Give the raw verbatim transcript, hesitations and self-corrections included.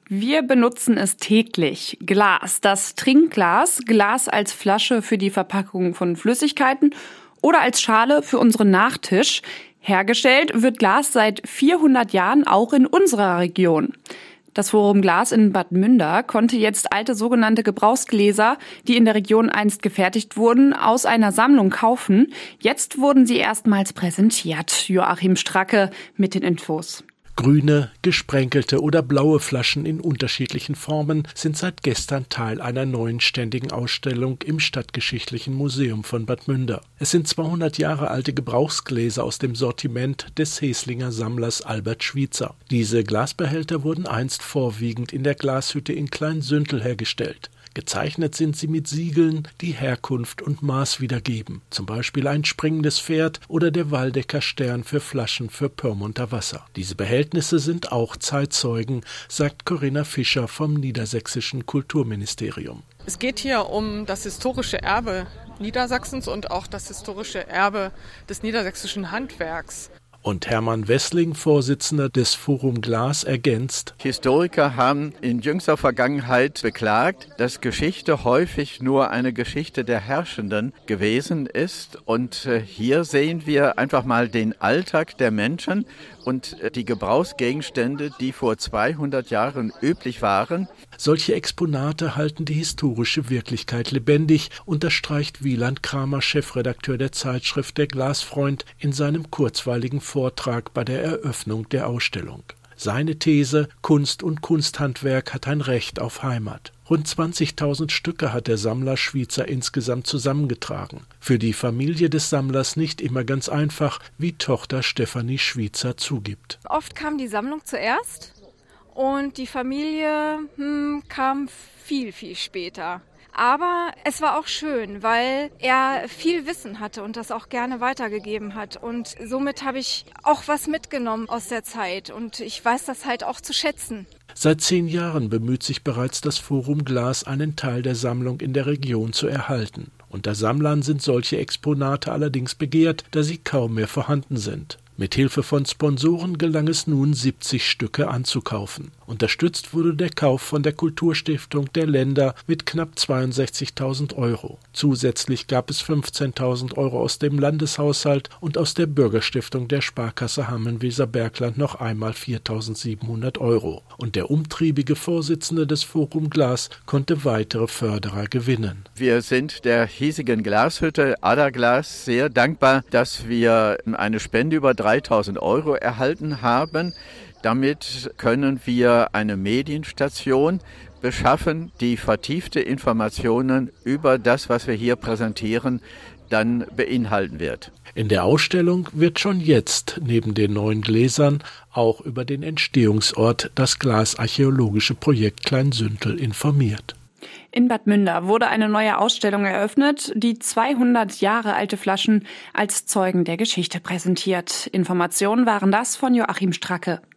Wir benutzen es täglich. Glas, das Trinkglas, Glas als Flasche für die Verpackung von Flüssigkeiten oder als Schale für unseren Nachtisch. Hergestellt wird Glas seit vierhundert Jahren auch in unserer Region. Das Forum Glas in Bad Münder konnte jetzt alte sogenannte Gebrauchsgläser, die in der Region einst gefertigt wurden, aus einer Sammlung kaufen. Jetzt wurden sie erstmals präsentiert. Joachim Stracke mit den Infos. Grüne, gesprenkelte oder blaue Flaschen in unterschiedlichen Formen sind seit gestern Teil einer neuen ständigen Ausstellung im Stadtgeschichtlichen Museum von Bad Münder. Es sind zweihundert Jahre alte Gebrauchsgläser aus dem Sortiment des Heslinger Sammlers Albert Schwietzer. Diese Glasbehälter wurden einst vorwiegend in der Glashütte in Kleinsüntel hergestellt. Gezeichnet sind sie mit Siegeln, die Herkunft und Maß wiedergeben, zum Beispiel ein springendes Pferd oder der Waldecker Stern für Flaschen für Pyrmonter Wasser. Diese Behältnisse sind auch Zeitzeugen, sagt Corinna Fischer vom Niedersächsischen Kulturministerium. Es geht hier um das historische Erbe Niedersachsens und auch das historische Erbe des niedersächsischen Handwerks. Und Hermann Wessling, Vorsitzender des Forum Glas, ergänzt: Historiker haben in jüngster Vergangenheit beklagt, dass Geschichte häufig nur eine Geschichte der Herrschenden gewesen ist. Und hier sehen wir einfach mal den Alltag der Menschen und die Gebrauchsgegenstände, die vor zweihundert Jahren üblich waren. Solche Exponate halten die historische Wirklichkeit lebendig, unterstreicht Wieland Kramer, Chefredakteur der Zeitschrift Der Glasfreund, in seinem kurzweiligen Vortrag bei der Eröffnung der Ausstellung. Seine These: Kunst und Kunsthandwerk hat ein Recht auf Heimat. Rund zwanzigtausend Stücke hat der Sammler Schwietzer insgesamt zusammengetragen. Für die Familie des Sammlers nicht immer ganz einfach, wie Tochter Stefanie Schwietzer zugibt. Oft kam die Sammlung zuerst und die Familie hm, kam viel, viel später. Aber es war auch schön, weil er viel Wissen hatte und das auch gerne weitergegeben hat. Und somit habe ich auch was mitgenommen aus der Zeit und ich weiß das halt auch zu schätzen. Seit zehn Jahren bemüht sich bereits das Forum Glas, einen Teil der Sammlung in der Region zu erhalten. Unter Sammlern sind solche Exponate allerdings begehrt, da sie kaum mehr vorhanden sind. Mit Hilfe von Sponsoren gelang es nun, siebzig Stücke anzukaufen. Unterstützt wurde der Kauf von der Kulturstiftung der Länder mit knapp zweiundsechzigtausend Euro. Zusätzlich gab es fünfzehntausend Euro aus dem Landeshaushalt und aus der Bürgerstiftung der Sparkasse Hamm-Weser-Bergland noch einmal viertausendsiebenhundert Euro. Und der umtriebige Vorsitzende des Forum Glas konnte weitere Förderer gewinnen. Wir sind der hiesigen Glashütte Ada Glas sehr dankbar, dass wir eine Spende über dreitausend Euro erhalten haben. Damit können wir eine Medienstation beschaffen, die vertiefte Informationen über das, was wir hier präsentieren, dann beinhalten wird. In der Ausstellung wird schon jetzt neben den neuen Gläsern auch über den Entstehungsort, das Glasarchäologische Projekt Kleinsüntel, informiert. In Bad Münder wurde eine neue Ausstellung eröffnet, die zweihundert Jahre alte Flaschen als Zeugen der Geschichte präsentiert. Informationen waren das von Joachim Stracke.